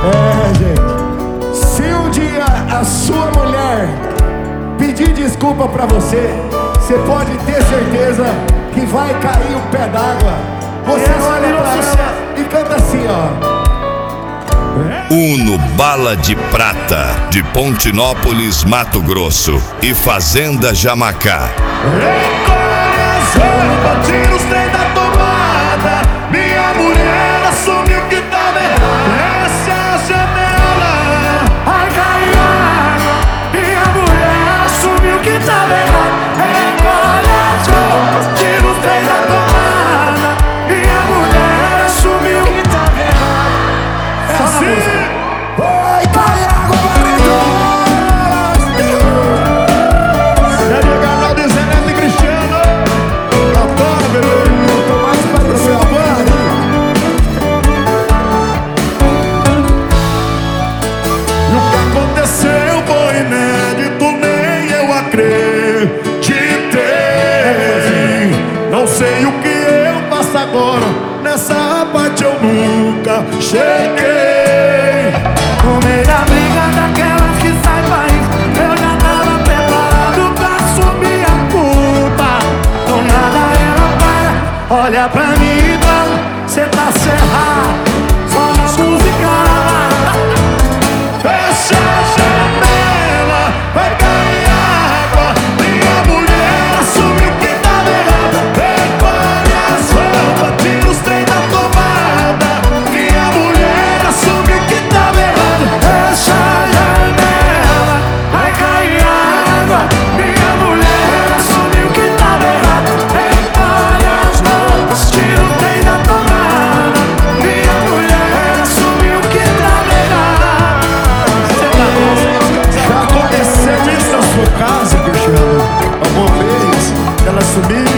Gente, se um dia a sua mulher pedir desculpa pra você, você pode ter certeza que vai cair um pé d'água. Você olha pra ela e canta assim, ó. Uno Bala de Prata, de Pontinópolis, Mato Grosso, e Fazenda Jamacá. Recolhe as roupas, tira os trem da tomada. Minha mulher assumiu que tava errado. Essa é a janela, ai cai água. Minha mulher assumiu que tava errado. Recolhe as roupas, tira os trem da tomada. Minha mulher assumiu que tava errado. É assim. Vai cair água, Não sei o que eu faço agora, nessa parte eu nunca cheguei. No meio da briga daquelas que sai país, eu já tava preparado pra assumir a culpa. Do nada ela para, olha pra mim e fala: cê tá cerrado, só na música. Fecha a janela, vai cair água. Minha mulher assumiu que tava errada. Recolhe as roupas, tira os trem da tomada. Minha mulher assumiu que tava errada. Fecha a janela, vai cair água. Minha mulher assumiu que tava errada. Recolhe as roupas, tira o trem da tomada. Minha mulher assumiu que tava errada. já aconteceu isso na sua casa, Cristiano? Alguma vez ela sumiu?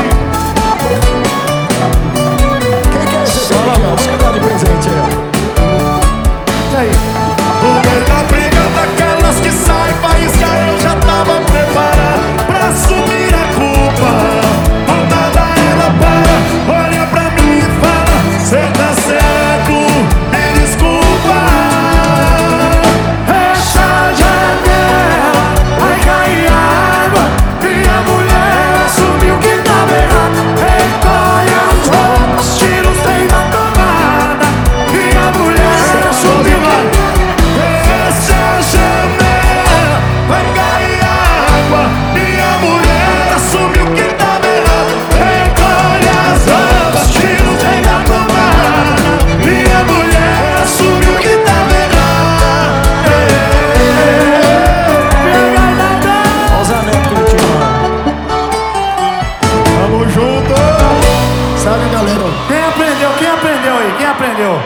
Quem quer receber aqui, ó? Você dá de presente aí, ó. E aí? No meio da briga daquelas que sai faísca, eu já tava preparado pra assumir a culpa. Do nada ela para, olha pra mim e fala: cê tá certo, me desculpa. Fecha a janela, vai cair água. Minha mulher assumiu que tava errado. Recolhe as roupas, tira os trem da tomada. Minha mulher assumiu que... Fecha a janela, vai cair água. Minha mulher assumiu que tava errado. Recolhe as roupas, tira os trem da tomada. Minha mulher assumiu que tava errado. Olha os anéis continuando. Tamo junto. Sabe, galera? Quem aprendeu? Quem aprendeu aí? Quem aprendeu?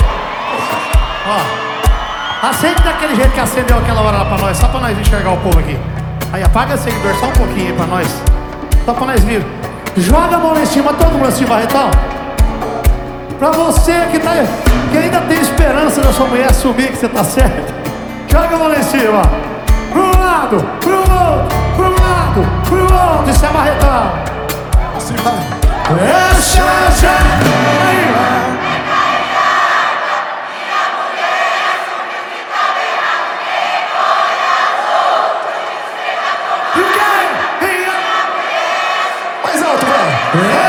Ó, acende daquele jeito que acendeu aquela hora lá pra nós, só pra nós enxergar o povo aqui. Aí apaga o seguidor só um pouquinho aí pra nós, só pra nós vir. Joga a mão lá em cima, todo mundo assim, Barretão. Pra você que ainda tem esperança da sua mulher assumir que você tá certo, joga a mão lá em cima. Pro lado, pro outro, pro lado, pro outro. Isso é Barretão. Assim vai. Fecha a janela. Mais alto, vai.